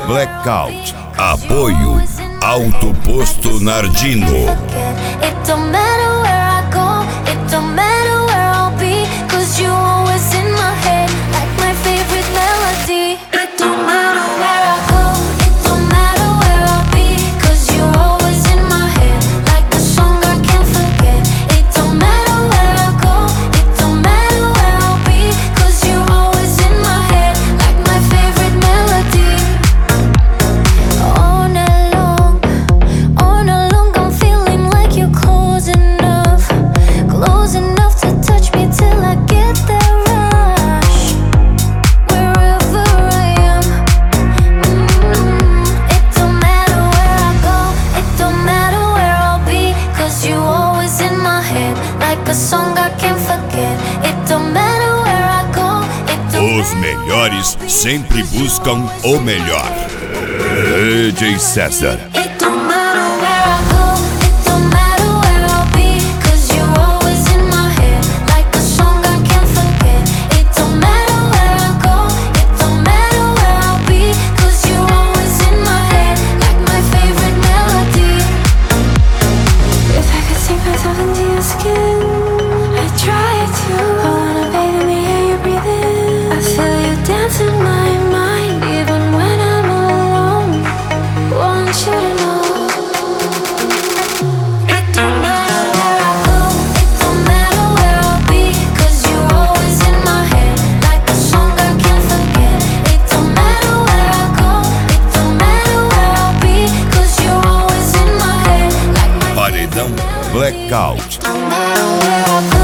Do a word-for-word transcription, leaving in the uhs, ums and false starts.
Blackout. Apoio Auto Posto Nardino. It don't matter where I go, it don't matter where I'll be, cause you always in my head, like my favorite melody. It don't matter where I go, it don't matter where I'll be, cause you always in my head, like a song I can't forget. It don't matter where I go, it don't matter where I'll be, cause you always in my head, like my favorite melody. All night long, all night long I'm feeling like you're close enough, close enough to touch me till I get that rush. Wherever I am, mm, it don't matter where I go, it don't matter where I'll be, cause you always in my head, like a song I can't forget. It don't matter where I go, it don't Os melhores sempre buscam o melhor. D J César. It don't matter where I go, it don't matter where I'll be, cause you're always in my head, like a song I can't forget. It don't matter where I go, it don't matter where I'll be, cause you're always in my head, like my favorite melody. If I could sink myself into your skin, I'd try to. I wanna bathe in the air you breathe in. I feel you dance in my mind, even when I'm alone. Want you to know, it don't matter where I go, it don't matter where I'll be, cause you're always in my head, like a song I can't forget. It don't matter where I go, it don't matter where I'll be, cause you're always in my head, like my Paredão Blackout. don't matter where I go.